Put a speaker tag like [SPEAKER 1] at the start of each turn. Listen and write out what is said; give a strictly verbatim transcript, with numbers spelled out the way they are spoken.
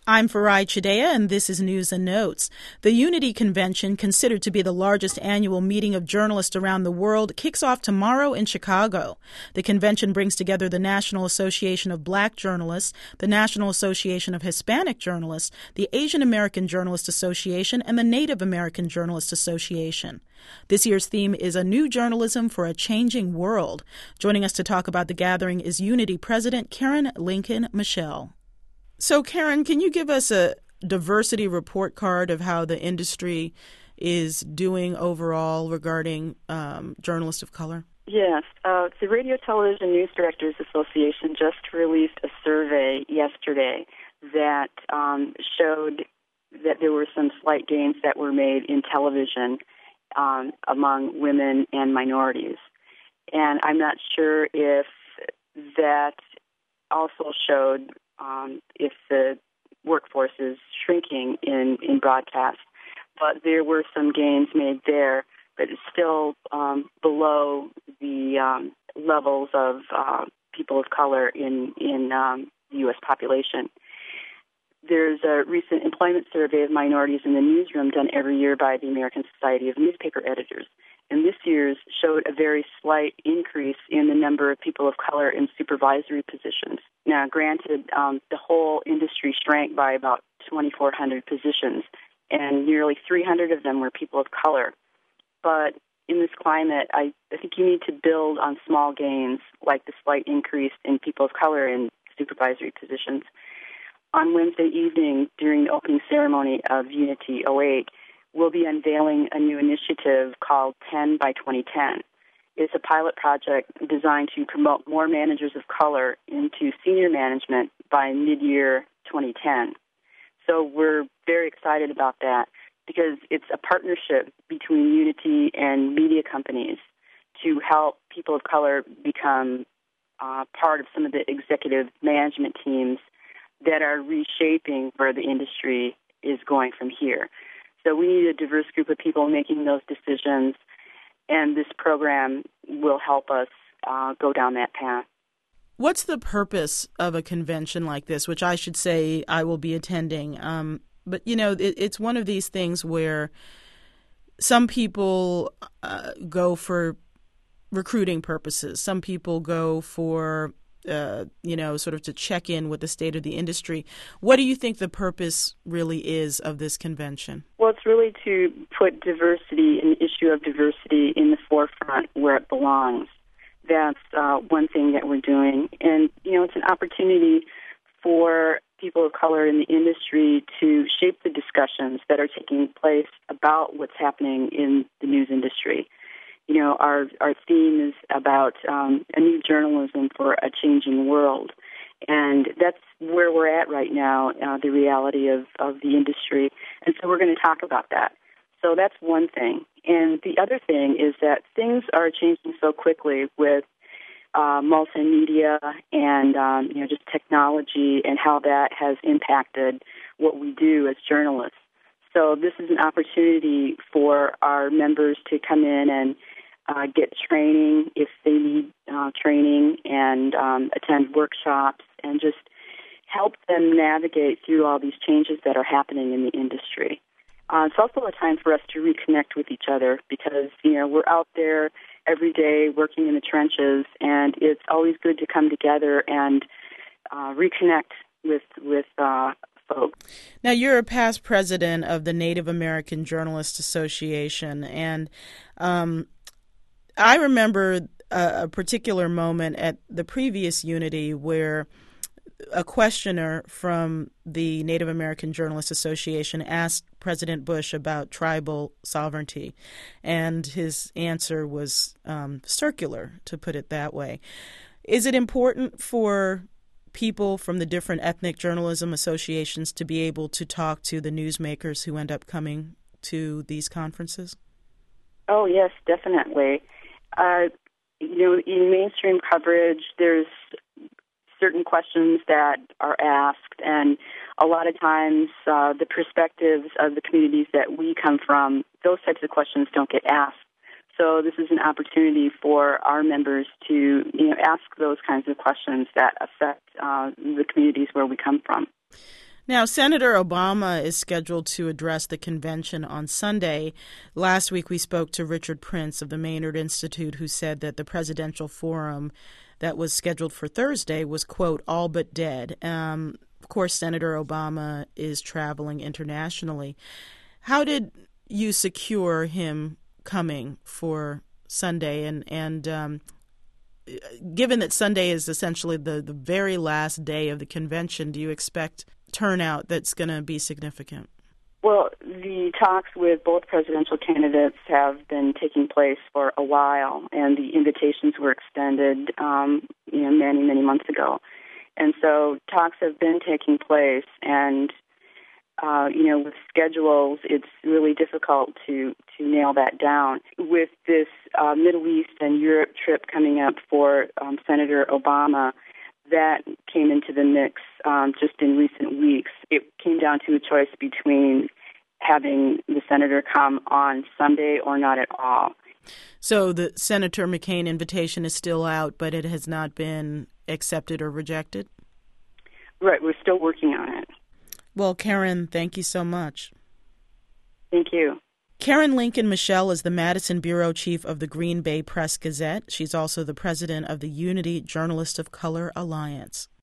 [SPEAKER 1] I'm Farai Chideya, and this is News and Notes. The Unity Convention, considered to be the largest annual meeting of journalists around the world, kicks off tomorrow in Chicago. The convention brings together the National Association of Black Journalists, the National Association of Hispanic Journalists, the Asian American Journalists Association, and the Native American Journalists Association. This year's theme is A New Journalism for a Changing World. Joining us to talk about the gathering is Unity President Karen Lincoln Michelle. So, Karen, can you give us a diversity report card of how the industry is doing overall regarding um, journalists of color?
[SPEAKER 2] Yes. Uh, the Radio Television News Directors Association just released a survey yesterday that um, showed that there were some slight gains that were made in television um, among women and minorities. And I'm not sure if that also showed Um, if the workforce is shrinking in, in broadcast. But there were some gains made there, but it's still um, below the um, levels of uh, people of color in, in um, the U S population. There's a recent employment survey of minorities in the newsroom done every year by the American Society of Newspaper Editors. And this year's showed a very slight increase in the number of people of color in supervisory positions. Now, granted, um, the whole industry shrank by about twenty-four hundred positions, and nearly three hundred of them were people of color. But in this climate, I, I think you need to build on small gains, like the slight increase in people of color in supervisory positions. On Wednesday evening, during the opening ceremony of Unity oh eight, we'll be unveiling a new initiative called ten by twenty ten. It's a pilot project designed to promote more managers of color into senior management by mid-year twenty ten. So we're very excited about that because it's a partnership between Unity and media companies to help people of color become uh, part of some of the executive management teams that are reshaping where the industry is going from here. So we need a diverse group of people making those decisions, and this program will help us uh, go down that path.
[SPEAKER 1] What's the purpose of a convention like this, which I should say I will be attending? Um, but, you know, it, it's one of these things where some people uh, go for recruiting purposes. Some people go for Uh, you know, sort of to check in with the state of the industry. What do you think the purpose really is of this convention?
[SPEAKER 2] Well, it's really to put diversity, an issue of diversity, in the forefront where it belongs. That's uh, one thing that we're doing. And, you know, it's an opportunity for people of color in the industry to shape the discussions that are taking place about what's happening in the news industry. You know, our our theme is about um, a new journalism for a changing world. And that's where we're at right now, uh, the reality of, of the industry. And so we're going to talk about that. So that's one thing. And the other thing is that things are changing so quickly with uh, multimedia and, um, you know, just technology and how that has impacted what we do as journalists. So this is an opportunity for our members to come in and Uh, get training if they need uh, training and um, attend workshops and just help them navigate through all these changes that are happening in the industry. Uh, it's also a time for us to reconnect with each other because, you know, we're out there every day working in the trenches, and it's always good to come together and uh, reconnect with, with uh, folks.
[SPEAKER 1] Now, you're a past president of the Native American Journalists Association, and um, I remember a, a particular moment at the previous Unity where a questioner from the Native American Journalists Association asked President Bush about tribal sovereignty, and his answer was um, circular, to put it that way. Is it important for people from the different ethnic journalism associations to be able to talk to the newsmakers who end up coming to these conferences?
[SPEAKER 2] Oh, yes, definitely. Uh, you know, in mainstream coverage, there's certain questions that are asked, and a lot of times uh, the perspectives of the communities that we come from, those types of questions don't get asked. So this is an opportunity for our members to, you know, ask those kinds of questions that affect uh, the communities where we come from.
[SPEAKER 1] Now, Senator Obama is scheduled to address the convention on Sunday. Last week, we spoke to Richard Prince of the Maynard Institute, who said that the presidential forum that was scheduled for Thursday was, quote, all but dead. Um, of course, Senator Obama is traveling internationally. How did you secure him coming for Sunday? And, and um, given that Sunday is essentially the, the very last day of the convention, do you expect turnout that's going to be significant?
[SPEAKER 2] Well, the talks with both presidential candidates have been taking place for a while, and the invitations were extended um, you know, many, many months ago. And so talks have been taking place, and uh, you know, with schedules, it's really difficult to, to nail that down. With this uh, Middle East and Europe trip coming up for um, Senator Obama, that came into the mix um, just in recent weeks. It came down to a choice between having the senator come on Sunday or not at all.
[SPEAKER 1] So the Senator McCain invitation is still out, but it has not been accepted or rejected?
[SPEAKER 2] Right, we're still working on it.
[SPEAKER 1] Well, Karen, thank you so much.
[SPEAKER 2] Thank you.
[SPEAKER 1] Karen Lincoln Michelle is the Madison bureau chief of the Green Bay Press Gazette. She's also the president of the Unity Journalists of Color Alliance.